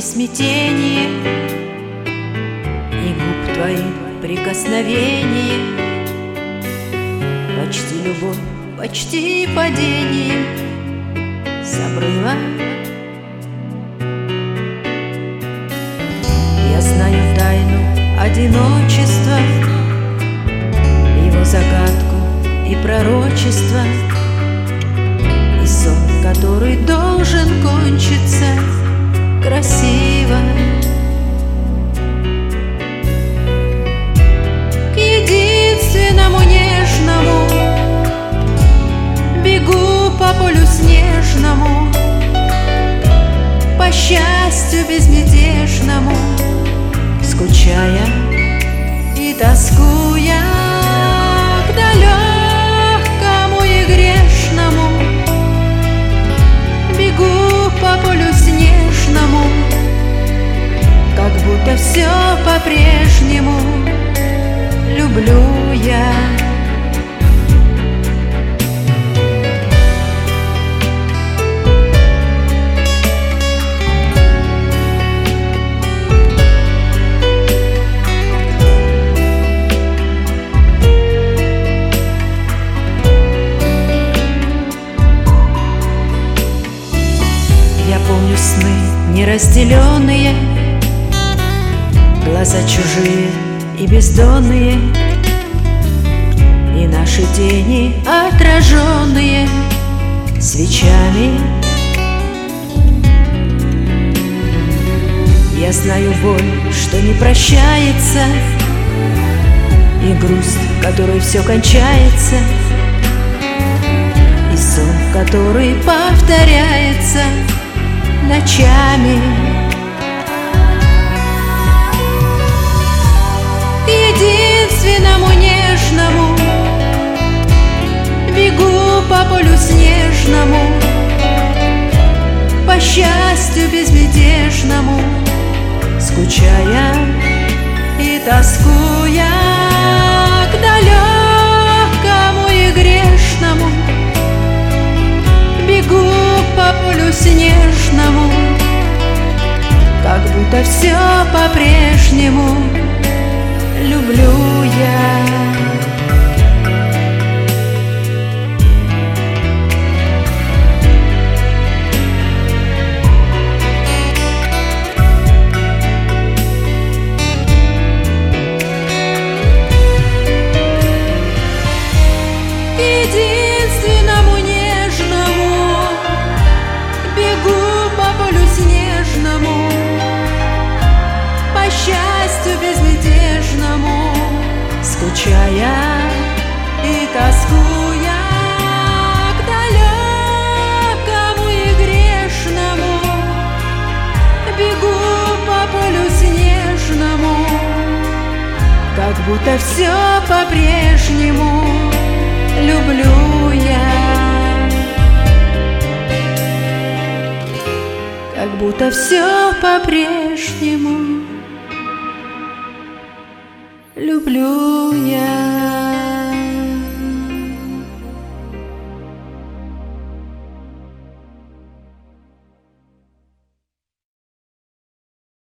смятение, и губ твоих прикосновение, почти любовь, почти падение с обрыва. Я знаю тайну одиночества, его загадку и пророчество, и сон, который должен кончиться красиво. К единственному нежному бегу по полю снежному, по счастью безмятежному, скучая и тоскуя к далекому и грешному. Бегу по полю снежному, как будто все по-прежнему люблю я. Я помню сны неразделенные, глаза чужие и бездонные, и наши тени отраженные свечами. Я знаю боль, что не прощается, и грусть, в которой все кончается, и сон, который повторяется ночами. К единственному нежному бегу по полю снежному, по счастью безмятежному, скучая и тоскуя к далекому и грешному. Бегу по полю снежному, как будто все по-прежнему люблю я. Единственному нежному бегу по полю снежному, по счастью безмятежному, скучая и тоскуя к далекому и грешному. Бегу по полю снежному, как будто все по-прежнему люблю я. Как будто все по-прежнему люблю я.